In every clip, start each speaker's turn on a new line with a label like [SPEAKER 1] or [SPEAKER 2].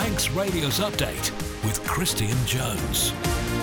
[SPEAKER 1] Manx Radio's Update with Christian Jones.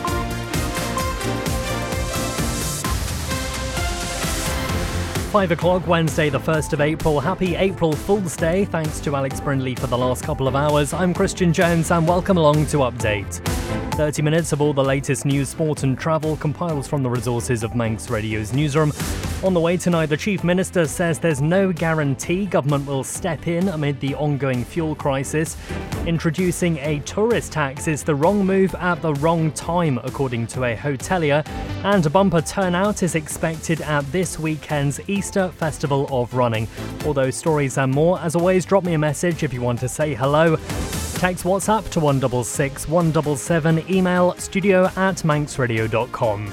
[SPEAKER 2] £5 Wednesday, the 1st of April. Happy April Fool's Day. Thanks to Alex Brindley for the last couple of hours. I'm Christian Jones and welcome along to Update. 30 minutes of all the latest news, sport and travel compiled from the resources of Manx Radio's newsroom. On the way tonight, the Chief Minister says there's no guarantee government will step in amid the ongoing fuel crisis. Introducing a tourist tax is the wrong move at the wrong time, according to a hotelier. And a bumper turnout is expected at this weekend's Easter Festival of Running. All those stories and more, as always, drop me a message if you want to say hello. Text WhatsApp to 166 177, email studio@manxradio.com.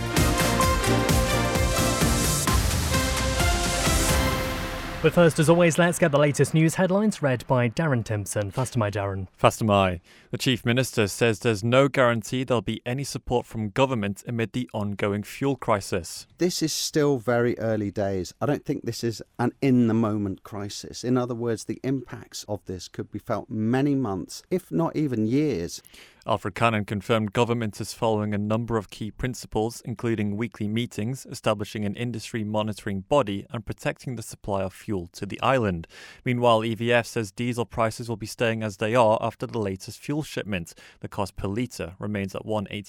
[SPEAKER 2] But first, as always, let's get the latest news headlines read by Darren Timpson. Faster my Darren.
[SPEAKER 3] Faster my. The Chief Minister says there's no guarantee there'll be any support from government amid the ongoing fuel crisis.
[SPEAKER 4] This is still very early days. I don't think this is an in-the-moment crisis. In other words, the impacts of this could be felt many months, if not even years.
[SPEAKER 3] Alfred Cannon confirmed government is following a number of key principles, including weekly meetings, establishing an industry monitoring body and protecting the supply of fuel to the island. Meanwhile, EVF says diesel prices will be staying as they are after the latest fuel shipment. The cost per litre remains at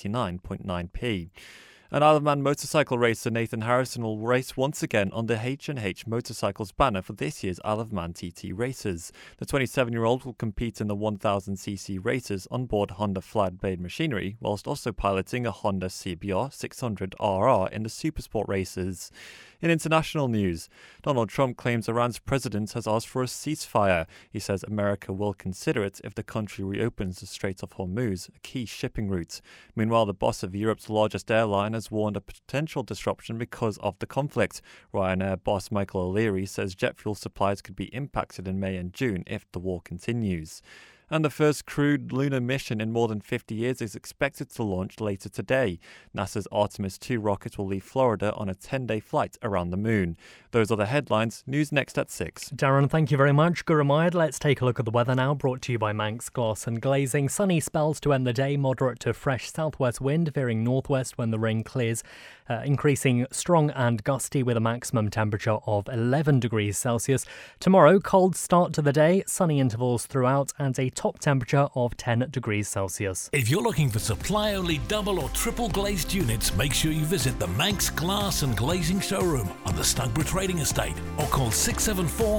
[SPEAKER 3] 189.9p. An Isle of Man motorcycle racer Nathan Harrison will race once again on the H&H Motorcycles banner for this year's Isle of Man TT races. The 27-year-old will compete in the 1000cc races on board Honda flat-blade machinery, whilst also piloting a Honda CBR 600RR in the Supersport races. In international news, Donald Trump claims Iran's president has asked for a ceasefire. He says America will consider it if the country reopens the Strait of Hormuz, a key shipping route. Meanwhile, the boss of Europe's largest airline has warned of potential disruption because of the conflict. Ryanair boss Michael O'Leary says jet fuel supplies could be impacted in May and June if the war continues. And the first crewed lunar mission in more than 50 years is expected to launch later today. NASA's Artemis 2 rocket will leave Florida on a 10-day flight around the moon. Those are the headlines. News next at 6.
[SPEAKER 2] Darren, thank you very much. Guramaid. Let's take a look at the weather now, brought to you by Manx Glass and Glazing. Sunny spells to end the day, moderate to fresh southwest wind, veering northwest when the rain clears, increasing strong and gusty with a maximum temperature of 11 degrees Celsius. Tomorrow, cold start to the day, sunny intervals throughout, and a top temperature of 10 degrees Celsius.
[SPEAKER 1] If you're looking for supply-only double or triple glazed units, make sure you visit the Manx Glass and Glazing showroom on the Snugborough Trading Estate or call 674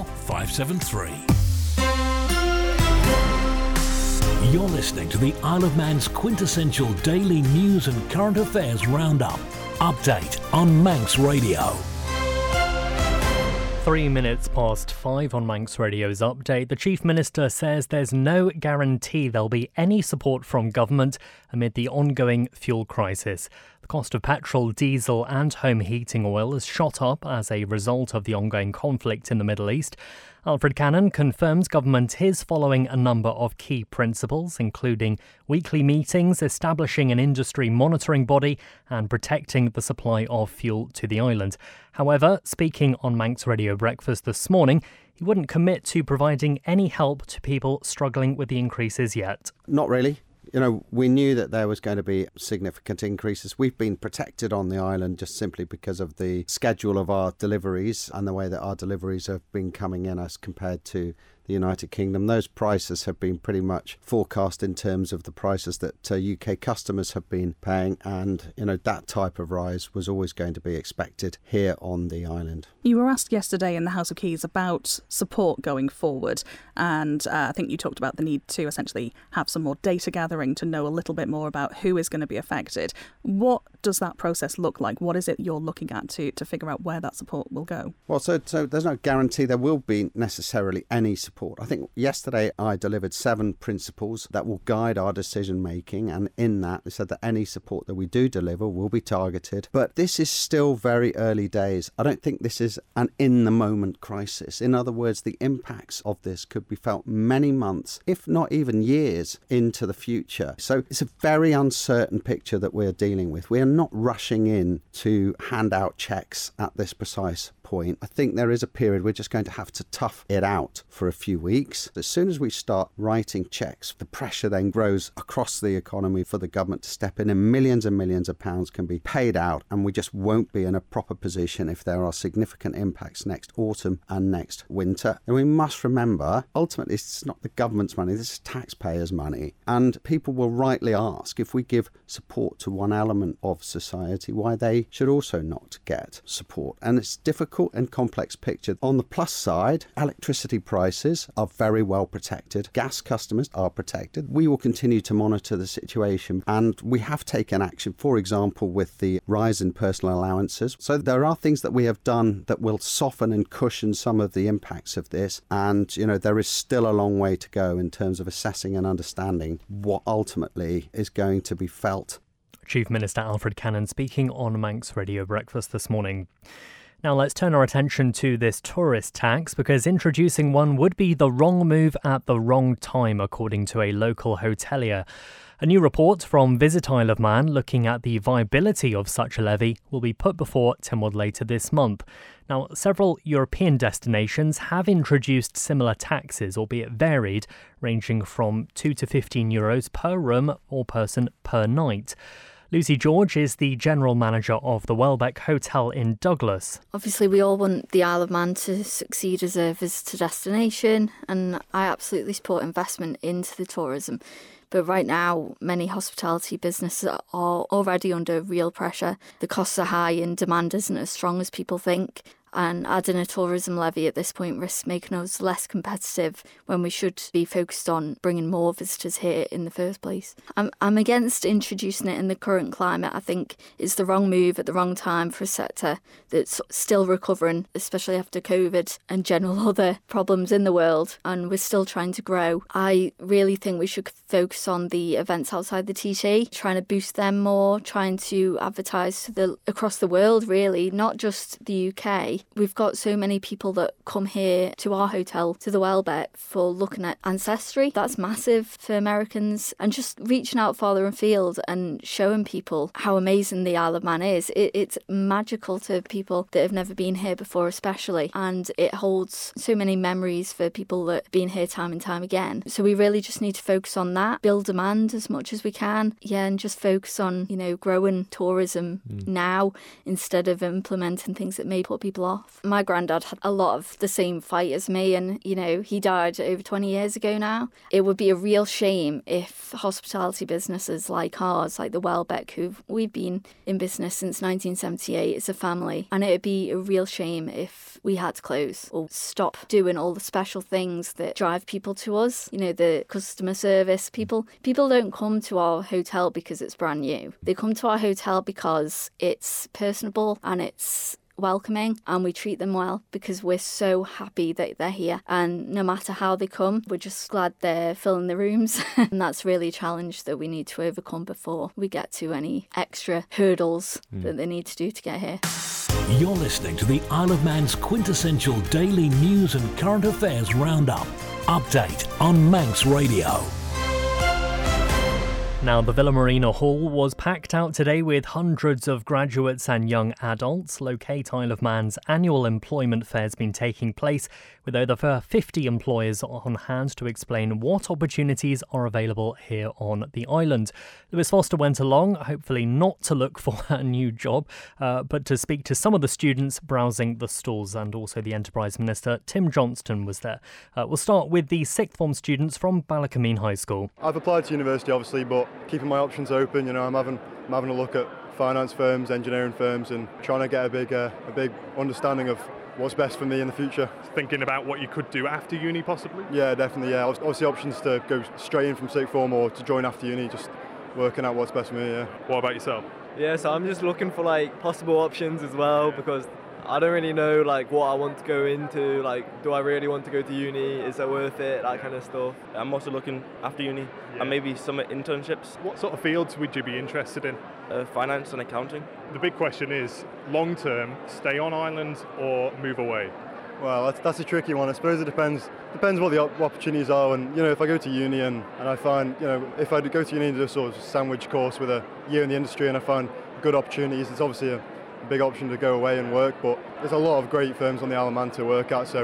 [SPEAKER 1] 573. You're listening to the Isle of Man's quintessential daily news and current affairs roundup. Update on Manx Radio.
[SPEAKER 2] 3 minutes past 5 on Manx Radio's Update. The Chief Minister says there's no guarantee there'll be any support from government amid the ongoing fuel crisis. The cost of petrol, diesel and home heating oil has shot up as a result of the ongoing conflict in the Middle East. Alfred Cannon confirms government is following a number of key principles, including weekly meetings, establishing an industry monitoring body and protecting the supply of fuel to the island. However, speaking on Manx Radio Breakfast this morning, he wouldn't commit to providing any help to people struggling with the increases yet.
[SPEAKER 4] Not really. You know, we knew that there was going to be significant increases. We've been protected on the island just simply because of the schedule of our deliveries and the way that our deliveries have been coming in as compared to the United Kingdom. Those prices have been pretty much forecast in terms of the prices that UK customers have been paying, and that type of rise was always going to be expected here on the island.
[SPEAKER 5] You were asked yesterday in the House of Keys about support going forward, and I think you talked about the need to essentially have some more data gathering to know a little bit more about who is going to be affected. What does that process look like? What is it you're looking at to figure out where that support will go?
[SPEAKER 4] Well, so there's no guarantee there will be necessarily any support. I think yesterday I delivered 7 principles that will guide our decision making, and in that they said that any support that we do deliver will be targeted. But this is still very early days. I don't think this is an in-the-moment crisis. In other words, the impacts of this could be felt many months, if not even years, into the future. So it's a very uncertain picture that we're dealing with. We are not rushing in to hand out checks at this precise point. I think there is a period we're just going to have to tough it out for a few few weeks. As soon as we start writing cheques, the pressure then grows across the economy for the government to step in, and millions of pounds can be paid out, and we just won't be in a proper position if there are significant impacts next autumn and next winter. And we must remember, ultimately, it's not the government's money, this is taxpayers' money. And people will rightly ask, if we give support to one element of society, why they should also not get support. And it's a difficult and complex picture. On the plus side, electricity prices are very well protected. Gas customers are protected. We will continue to monitor the situation, and we have taken action, for example, with the rise in personal allowances. So there are things that we have done that will soften and cushion some of the impacts of this. And, there is still a long way to go in terms of assessing and understanding what ultimately is going to be felt.
[SPEAKER 2] Chief Minister Alfred Cannon speaking on Manx Radio Breakfast this morning. Now let's turn our attention to this tourist tax, because introducing one would be the wrong move at the wrong time, according to a local hotelier. A new report from Visit Isle of Man looking at the viability of such a levy will be put before Tynwald later this month. Now, several European destinations have introduced similar taxes, albeit varied, ranging from €2 to €15 per room or person per night. Lucy George is the general manager of the Welbeck Hotel in Douglas.
[SPEAKER 6] Obviously, we all want the Isle of Man to succeed as a visitor destination, and I absolutely support investment into the tourism. But right now, many hospitality businesses are already under real pressure. The costs are high and demand isn't as strong as people think. And adding a tourism levy at this point risks making us less competitive when we should be focused on bringing more visitors here in the first place. I'm against introducing it in the current climate. I think it's the wrong move at the wrong time for a sector that's still recovering, especially after COVID and general other problems in the world, and we're still trying to grow. I really think we should focus on the events outside the TT, trying to boost them more, trying to advertise across the world, really, not just the UK. We've got so many people that come here to our hotel, to the Welbeck, for looking at ancestry. That's massive for Americans. And just reaching out farther afield and showing people how amazing the Isle of Man is. It's magical to people that have never been here before, especially. And it holds so many memories for people that have been here time and time again. So we really just need to focus on that, build demand as much as we can. Yeah, and just focus on, growing tourism now instead of implementing things that may put people off. My granddad had a lot of the same fight as me, and he died over 20 years ago now. It would be a real shame if hospitality businesses like ours, like the Welbeck, we've been in business since 1978 as a family, and it would be a real shame if we had to close or stop doing all the special things that drive people to us. The customer service. People don't come to our hotel because it's brand new. They come to our hotel because it's personable and it's welcoming, and we treat them well because we're so happy that they're here. And no matter how they come, we're just glad they're filling the rooms. And that's really a challenge that we need to overcome before we get to any extra hurdles that they need to do to get here.
[SPEAKER 1] You're listening to the Isle of Man's quintessential daily news and current affairs roundup. Update on Manx Radio.
[SPEAKER 2] Now, the Villa Marina Hall was packed out today with hundreds of graduates and young adults. Locate Isle of Man's annual employment fair has been taking place with over 50 employers on hand to explain what opportunities are available here on the island. Lewis Foster went along, hopefully not to look for a new job, but to speak to some of the students browsing the stalls, and also the Enterprise Minister, Tim Johnston, was there. We'll start with the sixth form students from Ballacameen High School.
[SPEAKER 7] I've applied to university, obviously, but keeping my options open. I'm having a look at finance firms, engineering firms, and trying to get a big understanding of what's best for me in the future.
[SPEAKER 8] Thinking about what you could do after uni, possibly?
[SPEAKER 7] Yeah, definitely. Yeah, obviously options to go straight in from sixth form or to join after uni. Just working out what's best for me. Yeah.
[SPEAKER 8] What about yourself?
[SPEAKER 9] Yeah, so I'm just looking for possible options as well, because I don't really know what I want to go into. Do I really want to go to uni? Is that worth it? That kind of stuff.
[SPEAKER 10] I'm also looking after uni and maybe some internships.
[SPEAKER 8] What sort of fields would you be interested in?
[SPEAKER 10] Finance and accounting.
[SPEAKER 8] The big question is, long term, stay on island or move away?
[SPEAKER 7] Well, that's a tricky one. I suppose it depends what the opportunities are. And if I go to uni and I find, if I go to uni and do a sort of sandwich course with a year in the industry and I find good opportunities, it's obviously a big option to go away and work. But there's a lot of great firms on the Isle of Man to work at, so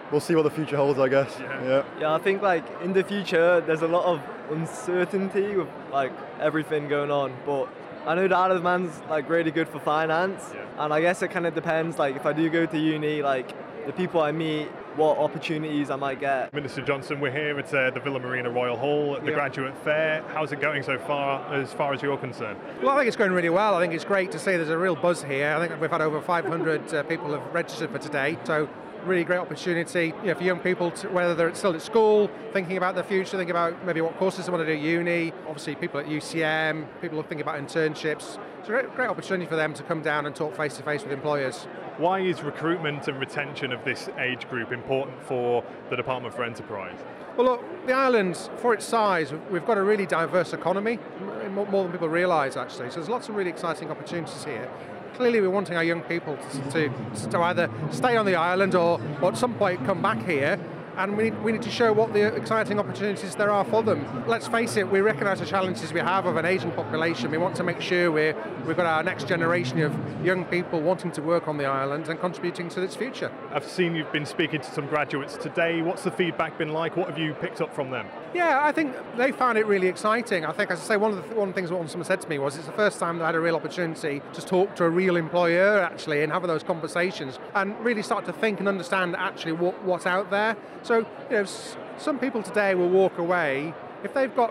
[SPEAKER 7] we'll see what the future holds, I guess.
[SPEAKER 9] Yeah, I think like in the future there's a lot of uncertainty with like everything going on, but I know the Isle of Man's like really good for finance, and I guess it kind of depends. Like if I do go to uni, like the people I meet, what opportunities I might get.
[SPEAKER 8] Minister Johnson, we're here at the Villa Marina Royal Hall at the Graduate Fair. How's it going so far as you're concerned?
[SPEAKER 11] Well, I think it's going really well. I think it's great to see there's a real buzz here. I think we've had over 500 people have registered for today, so really great opportunity for young people, whether they're still at school, thinking about their future, thinking about maybe what courses they want to do at uni, obviously people at UCM, people thinking about internships. It's a great opportunity for them to come down and talk face-to-face with employers.
[SPEAKER 8] Why is recruitment and retention of this age group important for the Department for Enterprise?
[SPEAKER 11] Well, look, the island, for its size, we've got a really diverse economy, more than people realise actually, so there's lots of really exciting opportunities here. Clearly we're wanting our young people to either stay on the island or at some point come back here, and we need to show what the exciting opportunities there are for them. Let's face it, we recognise the challenges we have of an ageing population. We want to make sure we've got our next generation of young people wanting to work on the island and contributing to its future.
[SPEAKER 8] I've seen you've been speaking to some graduates today. What's the feedback been like? What have you picked up from them?
[SPEAKER 11] Yeah, I think they found it really exciting. I think, as I say, one of the things someone said to me was it's the first time they had a real opportunity to talk to a real employer actually and have those conversations and really start to think and understand actually what's out there. So, some people today will walk away if they've got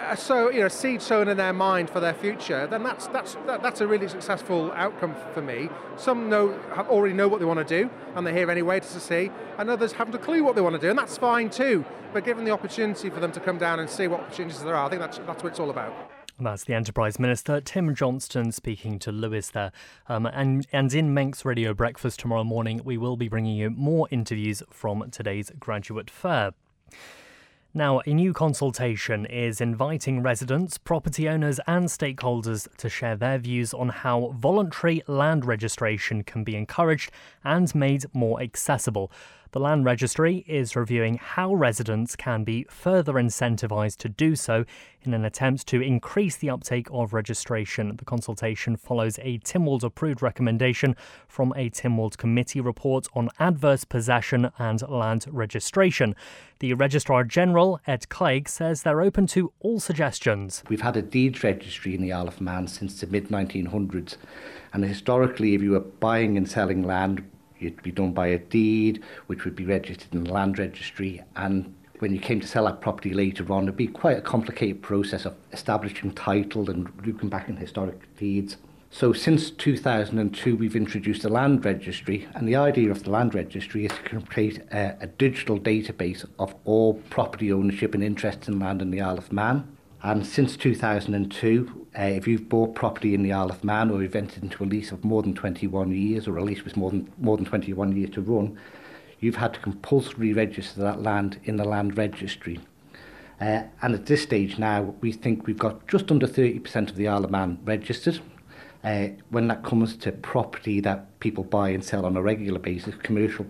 [SPEAKER 11] a seed sown in their mind for their future. Then that's a really successful outcome for me. Some already know what they want to do, and they're here anyway to see, and others haven't a clue what they want to do, and that's fine too. But given the opportunity for them to come down and see what opportunities there are, I think that's what it's all about.
[SPEAKER 2] That's the Enterprise Minister, Tim Johnston, speaking to Lewis there. And in Manx Radio Breakfast tomorrow morning, we will be bringing you more interviews from today's Graduate Fair. Now, a new consultation is inviting residents, property owners and stakeholders to share their views on how voluntary land registration can be encouraged and made more accessible. The Land Registry is reviewing how residents can be further incentivised to do so in an attempt to increase the uptake of registration. The consultation follows a Tynwald-approved recommendation from a Tynwald committee report on adverse possession and land registration. The Registrar General, Ed Clegg, says they're open to all suggestions.
[SPEAKER 12] We've had a deeds registry in the Isle of Man since the mid-1900s, and historically if you were buying and selling land, it'd be done by a deed, which would be registered in the Land Registry, and when you came to sell that property later on, it'd be quite a complicated process of establishing title and looking back in historic deeds. So since 2002, we've introduced the Land Registry, and the idea of the Land Registry is to create a digital database of all property ownership and interest in land in the Isle of Man. And since 2002, if you've bought property in the Isle of Man or you've entered into a lease of more than 21 years, or a lease with more than 21 years to run, you've had to compulsorily register that land in the Land Registry. And at this stage now, we think we've got just under 30% of the Isle of Man registered. When that comes to property that people buy and sell on a regular basis, commercial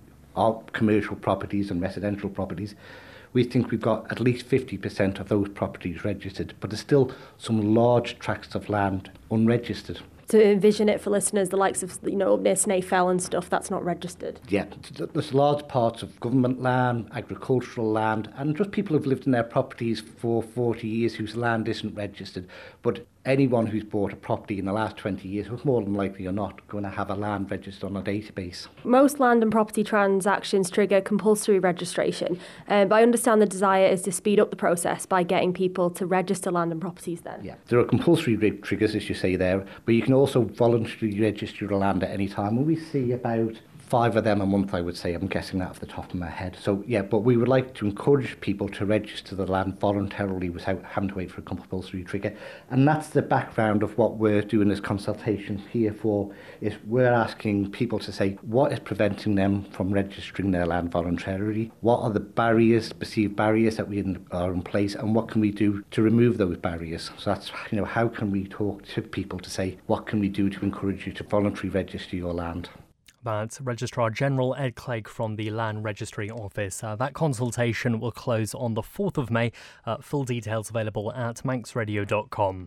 [SPEAKER 12] properties and residential properties, we think we've got at least 50% of those properties registered, but there's still some large tracts of land unregistered.
[SPEAKER 13] To envision it for listeners, the likes of, up near Snaefell and stuff, that's not registered.
[SPEAKER 12] Yeah, there's large parts of government land, agricultural land, and just people who've lived in their properties for 40 years whose land isn't registered. But anyone who's bought a property in the last 20 years is more than likely or not going to have a land registered on a database.
[SPEAKER 13] Most land and property transactions trigger compulsory registration, but I understand the desire is to speed up the process by getting people to register land and properties then.
[SPEAKER 12] Yeah, there are compulsory triggers, as you say there, but you can also voluntarily register your land at any time, and we see about 5 of them a month, I would say. I'm guessing that off the top of my head. So, yeah, but we would like to encourage people to register the land voluntarily without having to wait for a compulsory trigger. And that's the background of what we're doing this consultation here for, is we're asking people to say what is preventing them from registering their land voluntarily, what are the barriers, perceived barriers that are in place, and what can we do to remove those barriers. So that's, how can we talk to people to say, what can we do to encourage you to voluntarily register your land?
[SPEAKER 2] That's Registrar General Ed Clegg from the Land Registry Office. That consultation will close on the 4th of May. Full details available at manxradio.com.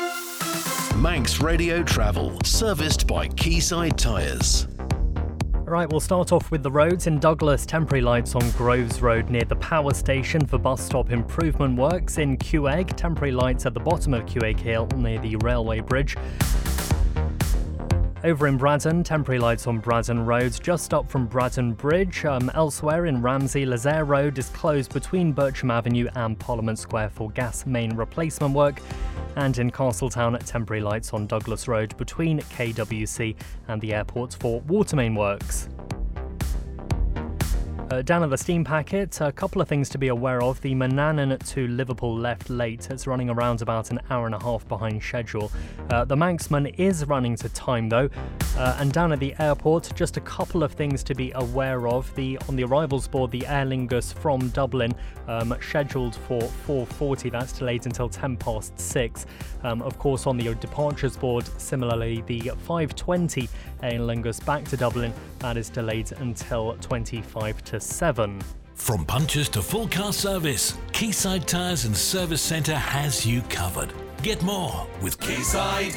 [SPEAKER 1] Manx Radio Travel, serviced by Quayside Tyres.
[SPEAKER 2] Right, we'll start off with the roads. In Douglas, temporary lights on Groves Road near the power station for bus stop improvement works. In Quegg, temporary lights at the bottom of Quegg Hill near the railway bridge. Over in Braddon, temporary lights on Braddon Road just up from Braddon Bridge. Elsewhere in Ramsey, Lazaire Road is closed between Bircham Avenue and Parliament Square for gas main replacement work. And in Castletown, temporary lights on Douglas Road between KWC and the airport for water main works. Down at the steam packet, a couple of things to be aware of. The Manannan to Liverpool left late. It's running around about an hour and a half behind schedule. The Manxman is running to time though. And down at the airport, just a couple of things to be aware of. On the arrivals board, the Aer Lingus from Dublin, scheduled for 4:40. That's delayed until 6:10. Of course, on the departures board, similarly, the 5:20 Aer Lingus back to Dublin, that is delayed until 7.
[SPEAKER 1] From punches to full car service, Quayside Tyres and Service Centre has you covered. Get more with
[SPEAKER 14] Quayside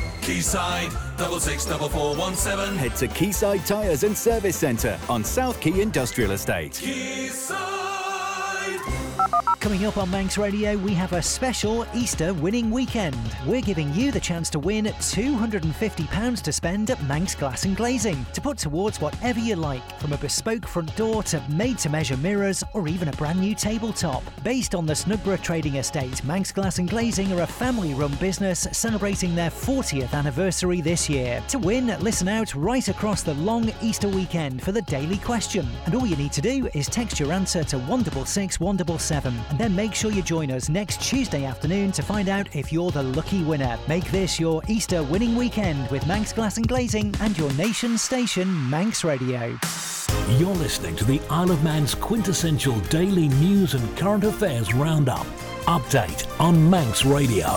[SPEAKER 14] 664417. Head to Quayside Tyres and Service Centre on South Quay Industrial Estate. Quayside.
[SPEAKER 15] Coming up on Manx Radio, we have a special Easter winning weekend. We're giving you the chance to win £250 to spend at Manx Glass and Glazing to put towards whatever you like, from a bespoke front door to made-to-measure mirrors or even a brand new tabletop. Based on the Snugborough Trading Estate, Manx Glass and Glazing are a family-run business celebrating their 40th anniversary this year. To win, listen out right across the long Easter weekend for the daily question. And all you need to do is text your answer to 166 177. And then make sure you join us next Tuesday afternoon to find out if you're the lucky winner. Make this your Easter winning weekend with Manx Glass and Glazing and your nation's station, Manx Radio.
[SPEAKER 1] You're listening to the Isle of Man's quintessential daily news and current affairs roundup. Update on Manx Radio.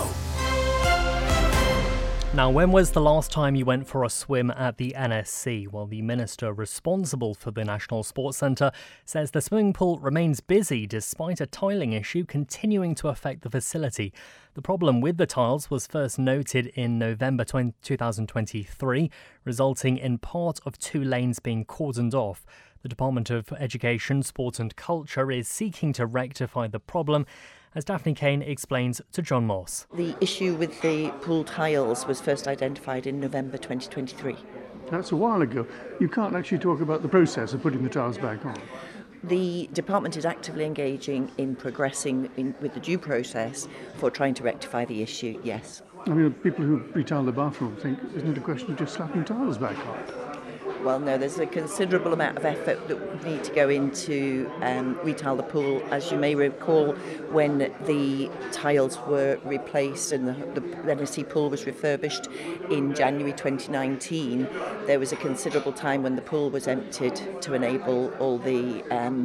[SPEAKER 2] Now, when was the last time you went for a swim at the NSC? Well, the minister responsible for the National Sports Centre says the swimming pool remains busy despite a tiling issue continuing to affect the facility. The problem with the tiles was first noted in November 2023, resulting in part of 2 lanes being cordoned off. The Department of Education, Sport and Culture is seeking to rectify the problem, as Daphne Kane explains to John Moss.
[SPEAKER 16] The issue with the pool tiles was first identified in November 2023.
[SPEAKER 17] That's a while ago. You can't actually talk about the process of putting the tiles back on.
[SPEAKER 16] The department is actively engaging in progressing with the due process for trying to rectify the issue, yes.
[SPEAKER 17] I mean, people who retile the bathroom think, isn't it a question of just slapping tiles back on?
[SPEAKER 16] Well, no, there's a considerable amount of effort that would need to go into retile the pool. As you may recall, when the tiles were replaced and the NSC pool was refurbished in January 2019, there was a considerable time when the pool was emptied to enable all the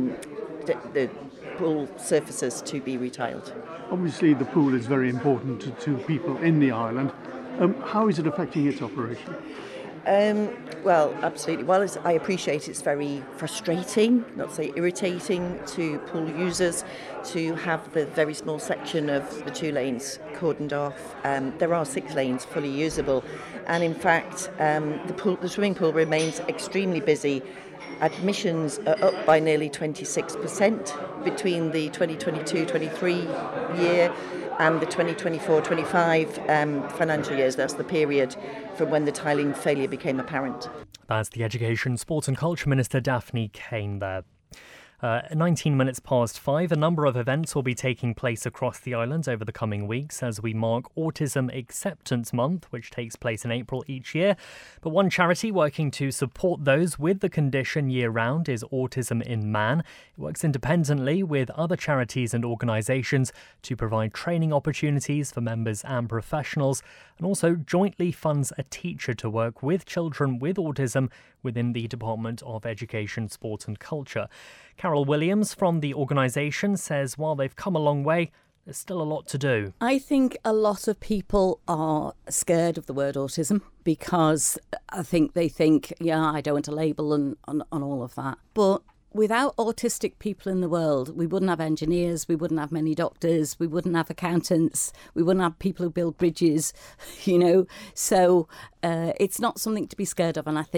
[SPEAKER 16] pool surfaces to be retiled.
[SPEAKER 17] Obviously, the pool is very important to people in the island. How is it affecting its operation?
[SPEAKER 16] Well, absolutely. Well, I appreciate it's very frustrating, not to say irritating, to pool users to have the very small section of the 2 lanes cordoned off. There are 6 lanes fully usable, and in fact, the swimming pool remains extremely busy. Admissions are up by nearly 26% between the 2022-23 year and the 2024-25 financial years. That's the period from when the tiling failure became apparent.
[SPEAKER 2] That's the Education, Sport and Culture Minister Daphne Kane there. 19 minutes past 5, a number of events will be taking place across the island over the coming weeks as we mark Autism Acceptance Month, which takes place in April each year. But one charity working to support those with the condition year-round is Autism in Man. It works independently with other charities and organisations to provide training opportunities for members and professionals, and also jointly funds a teacher to work with children with autism within the Department of Education, Sport and Culture. Carol Williams from the organisation says while they've come a long way, there's still a lot to do.
[SPEAKER 18] I think a lot of people are scared of the word autism because I think they think, I don't want a label and all of that. But without autistic people in the world, we wouldn't have engineers, we wouldn't have many doctors, we wouldn't have accountants, we wouldn't have people who build bridges, So it's not something to be scared of. And I think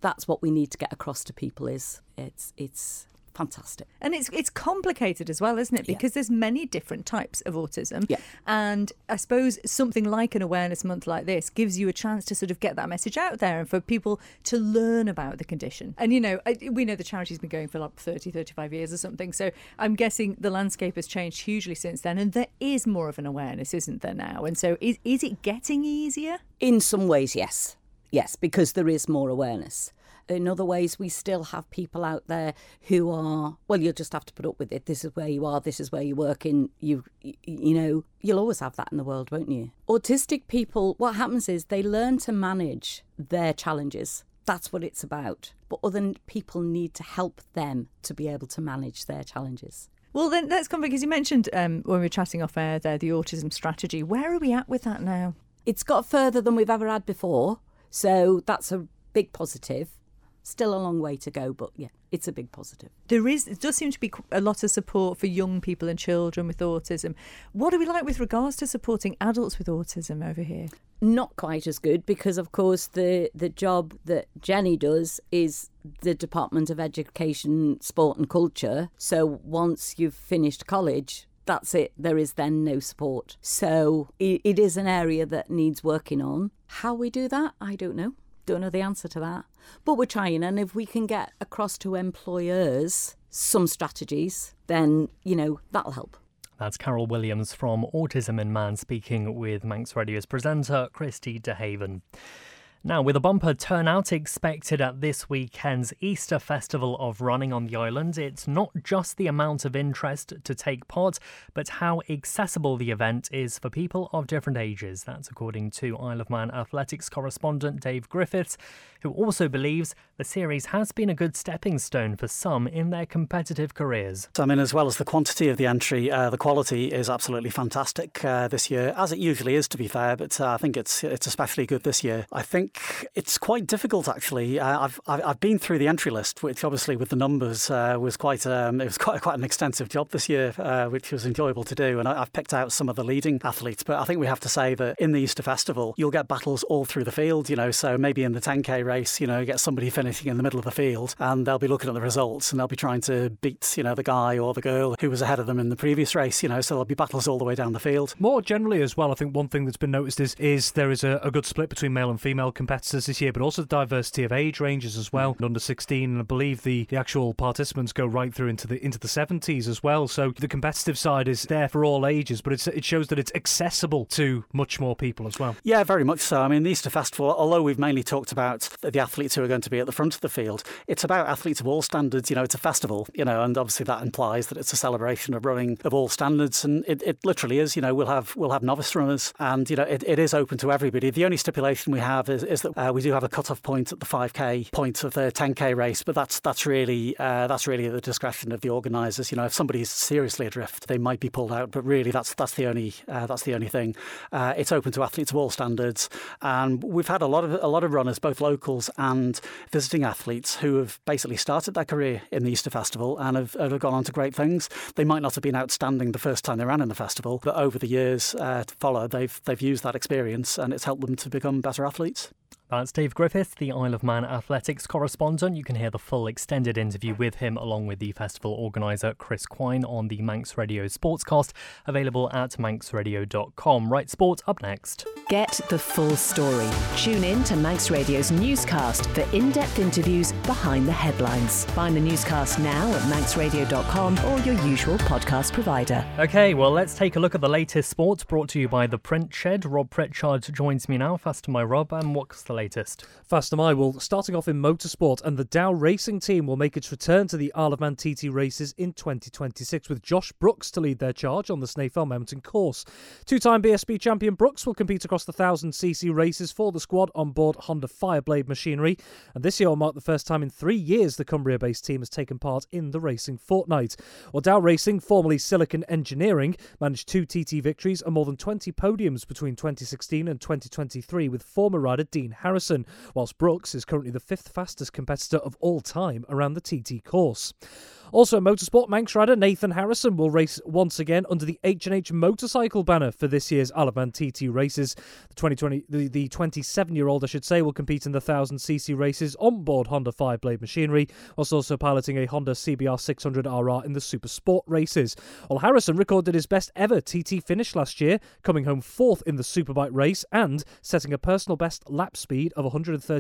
[SPEAKER 18] that's what we need to get across to people. Is it's fantastic.
[SPEAKER 19] And it's complicated as well, isn't it? Because there's many different types of autism.
[SPEAKER 18] Yeah.
[SPEAKER 19] And I suppose something like an awareness month like this gives you a chance to sort of get that message out there and for people to learn about the condition. And, you know, we know the charity's been going for like 30, 35 years or something. So I'm guessing the landscape has changed hugely since then. And there is more of an awareness, isn't there now? And so is it getting easier?
[SPEAKER 18] In some ways, yes. Yes, because there is more awareness. In other ways, we still have people out there who are, well, you'll just have to put up with it. This is where you are. This is where you work in. You know, you'll always have that in the world, won't you? Autistic people, what happens is they learn to manage their challenges. That's what it's about. But other people need to help them to be able to manage their challenges.
[SPEAKER 19] Well, then let's come, because you mentioned when we were chatting off air there, the autism strategy. Where are we at with that now?
[SPEAKER 18] It's got further than we've ever had before. So that's a big positive. Still a long way to go, but yeah, it's a big positive.
[SPEAKER 19] It does seem to be a lot of support for young people and children with autism. What are we like with regards to supporting adults with autism over here?
[SPEAKER 18] Not quite as good, because of course the job that Jenny does is the Department of Education, Sport and Culture. So once you've finished college, that's it. There is then no support. So it is an area that needs working on. How we do that, I don't know. Don't know the answer to that. But we're trying, and if we can get across to employers some strategies, then, you know, that'll help.
[SPEAKER 2] That's Carol Williams from Autism in Man speaking with Manx Radio's presenter Christy DeHaven. Now, with a bumper turnout expected at this weekend's Easter Festival of Running on the island, it's not just the amount of interest to take part, but how accessible the event is for people of different ages. That's according to Isle of Man athletics correspondent Dave Griffiths, who also believes the series has been a good stepping stone for some in their competitive careers.
[SPEAKER 20] I mean, as well as the quantity of the entry, the quality is absolutely fantastic this year, as it usually is, to be fair, but I think it's especially good this year. I think it's quite difficult, actually. I've been through the entry list, which obviously with the numbers was quite an extensive job this year, which was enjoyable to do. And I've picked out some of the leading athletes, but I think we have to say that in the Easter Festival, you'll get battles all through the field. You know, so maybe in the 10k race, you know, you get somebody finishing in the middle of the field, and they'll be looking at the results, and they'll be trying to beat, you know, the guy or the girl who was ahead of them in the previous race. You know, so there'll be battles all the way down the field.
[SPEAKER 21] More generally as well, I think one thing that's been noticed is there is a good split between male and female competitors this year, but also the diversity of age ranges as well. Under 16, and I believe the actual participants go right through into the 70s as well. So the competitive side is there for all ages, but it shows that it's accessible to much more people as well.
[SPEAKER 20] Yeah, very much so. I mean, the Easter Festival, although we've mainly talked about the athletes who are going to be at the front of the field, it's about athletes of all standards. You know, it's a festival, you know, and obviously that implies that it's a celebration of running of all standards, and it literally is. You know, we'll have novice runners, and you know, it is open to everybody. The only stipulation we have is that we do have a cut-off point at the 5k point of the 10k race, but that's really at the discretion of the organisers. You know, if somebody's seriously adrift, they might be pulled out, but really that's the only thing. It's open to athletes of all standards, and we've had a lot of runners, both locals and visiting athletes, who have basically started their career in the Easter Festival and have gone on to great things. They might not have been outstanding the first time they ran in the festival, but over the years to follow, they've used that experience, and it's helped them to become better athletes.
[SPEAKER 2] That's Dave Griffith, the Isle of Man athletics correspondent. You can hear the full extended interview with him along with the festival organiser Chris Quine on the Manx Radio Sportscast, available at manxradio.com. Right, sport up next.
[SPEAKER 22] Get the full story. Tune in to Manx Radio's newscast for in-depth interviews behind the headlines. Find the newscast now at manxradio.com or your usual podcast provider.
[SPEAKER 2] OK, well, let's take a look at the latest sports brought to you by The Print Shed. Rob Pritchard joins me now. Fast to my Rob, and what's the latest?
[SPEAKER 21] Fast am I. Well, starting off in motorsport, and the Dow Racing team will make its return to the Isle of Man TT races in 2026, with Josh Brooks to lead their charge on the Snaefell Mountain course. Two-time BSB champion Brooks will compete across the 1000cc races for the squad on board Honda Fireblade machinery, and this year will mark the first time in 3 years the Cumbria-based team has taken part in the racing fortnight. Well, Dow Racing, formerly Silicon Engineering, managed 2 TT victories and more than 20 podiums between 2016 and 2023, with former rider Dean Harrison, whilst Brooks is currently the 5th fastest competitor of all time around the TT course. Also in motorsport, Manx rider Nathan Harrison will race once again under the H&H motorcycle banner for this year's Isle of Man TT races. The 27-year-old, I should say, will compete in the 1000cc races on board Honda 5-blade machinery, whilst also piloting a Honda CBR 600RR in the Super Sport races. Well, Harrison recorded his best ever TT finish last year, coming home 4th in the Superbike race and setting a personal best lap speed of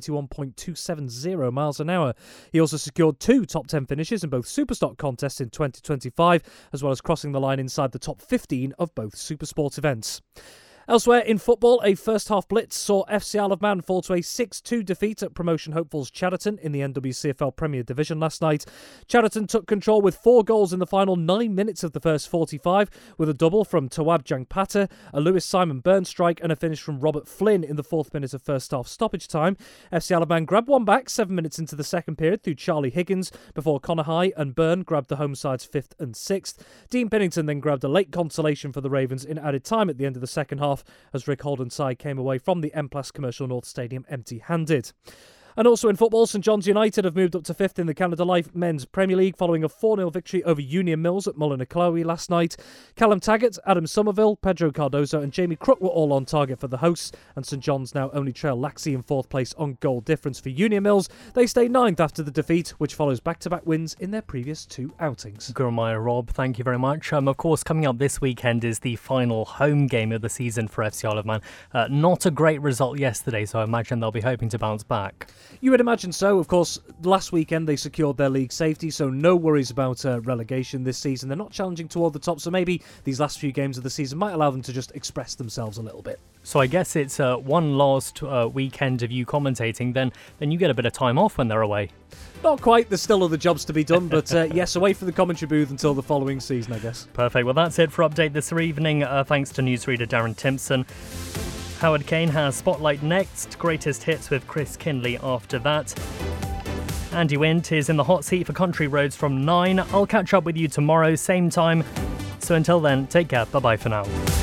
[SPEAKER 21] 131.270 miles an hour. He also secured 2 top 10 finishes in both Superstock contests in 2025, as well as crossing the line inside the top 15 of both Supersport events. Elsewhere in football, a first-half blitz saw FC Isle of Man fall to a 6-2 defeat at promotion hopefuls Chadderton in the NWCFL Premier Division last night. Chadderton took control with 4 goals in the final 9 minutes of the first 45, with a double from Tawab Jangpata, a Lewis Simon Burn strike and a finish from Robert Flynn in the 4th minute of first-half stoppage time. FC Isle of Man grabbed one back 7 minutes into the second period through Charlie Higgins, before Connor High and Burn grabbed the home side's 5th and 6th. Dean Pennington then grabbed a late consolation for the Ravens in added time at the end of the second half, as Rick Holden's side came away from the M-Plus Commercial North Stadium empty-handed. And also in football, St John's United have moved up to 5th in the Canada Life Men's Premier League following a 4-0 victory over Union Mills at Mullinaklawi last night. Callum Taggart, Adam Somerville, Pedro Cardozo and Jamie Crook were all on target for the hosts, and St John's now only trail Laxey in 4th place on goal difference. For Union Mills, they stay 9th after the defeat, which follows back-to-back wins in their previous 2 outings.
[SPEAKER 2] Gurumaya, Rob, thank you very much. Of course, coming up this weekend is the final home game of the season for FC Isle of Man. Not a great result yesterday, so I imagine they'll be hoping to bounce back.
[SPEAKER 21] You would imagine so. Of course, last weekend they secured their league safety, so no worries about relegation this season. They're not challenging toward the top, so maybe these last few games of the season might allow them to just express themselves a little bit.
[SPEAKER 2] So I guess it's one last weekend of you commentating, then you get a bit of time off when they're away.
[SPEAKER 21] Not quite, there's still other jobs to be done, but yes, away from the commentary booth until the following season, I guess.
[SPEAKER 2] Perfect. Well, that's it for Update this evening. Thanks to newsreader Darren Timpson. Howard Kane has Spotlight next, Greatest Hits with Chris Kinley after that. Andy Wint is in the hot seat for Country Roads from 9. I'll catch up with you tomorrow, same time. So until then, take care. Bye-bye for now.